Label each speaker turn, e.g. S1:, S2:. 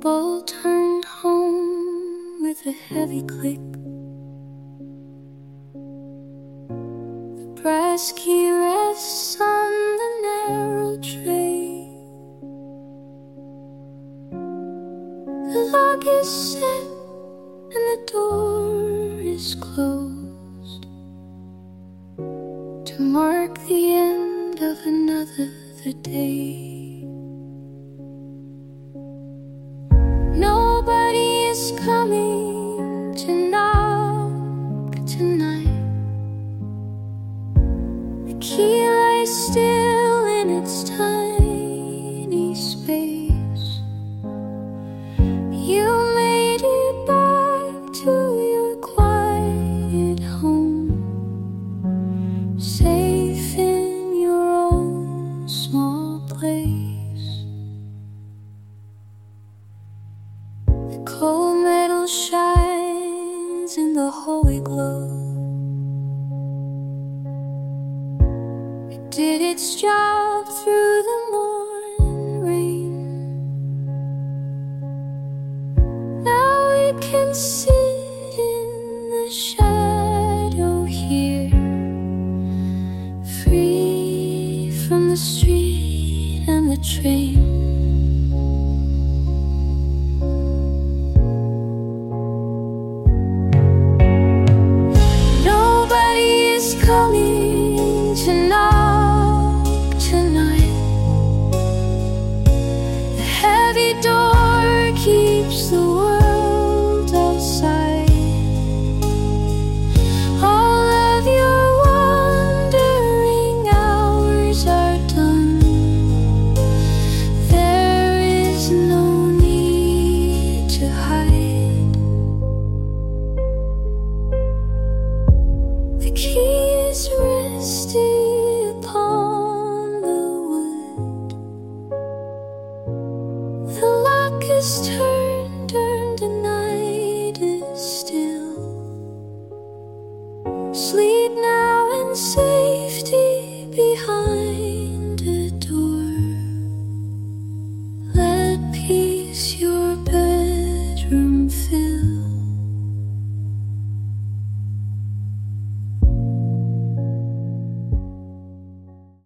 S1: bolt turned home with a heavy click. The brass key rests on the narrow tray. The lock is set and the door is closed to mark the end of another day. Nobody is coming to knock tonight. The key lies still in its tiny space. You made it back to your quiet home, safe in your own small place. Cold metal shines in the hallway glow. It did its job through the morning rain. Now it can sit in the shadow here, free from the street and the train. Coming to knock tonight. The heavy door keeps the world outside. All of your wandering hours are done. There is no need to hide. The key is rested upon the wood. The lock is turned.